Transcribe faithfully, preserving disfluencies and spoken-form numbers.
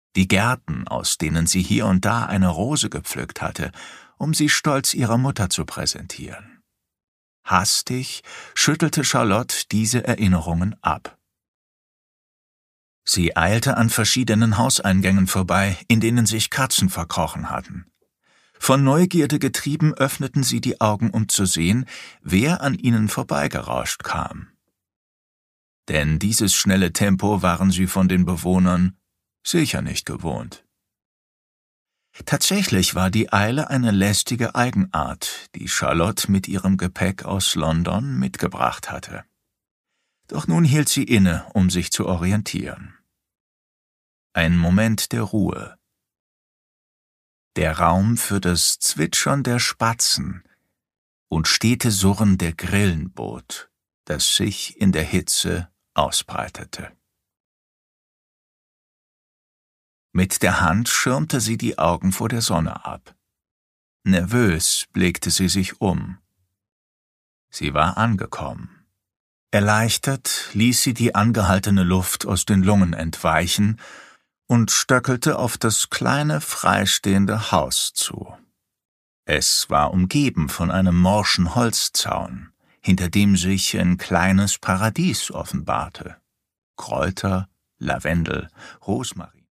die Gärten, aus denen sie hier und da eine Rose gepflückt hatte, um sie stolz ihrer Mutter zu präsentieren. Hastig schüttelte Charlotte diese Erinnerungen ab. Sie eilte an verschiedenen Hauseingängen vorbei, in denen sich Katzen verkrochen hatten. Von Neugierde getrieben öffneten sie die Augen, um zu sehen, wer an ihnen vorbeigerauscht kam. Denn dieses schnelle Tempo waren sie von den Bewohnern sicher nicht gewohnt. Tatsächlich war die Eile eine lästige Eigenart, die Charlotte mit ihrem Gepäck aus London mitgebracht hatte. Doch nun hielt sie inne, um sich zu orientieren. Ein Moment der Ruhe. Der Raum für das Zwitschern der Spatzen und stete Surren der Grillen bot, das sich in der Hitze ausbreitete. Mit der Hand schirmte sie die Augen vor der Sonne ab. Nervös blickte sie sich um. Sie war angekommen. Erleichtert ließ sie die angehaltene Luft aus den Lungen entweichen und stöckelte auf das kleine, freistehende Haus zu. Es war umgeben von einem morschen Holzzaun, hinter dem sich ein kleines Paradies offenbarte. Kräuter, Lavendel, Rosmarin.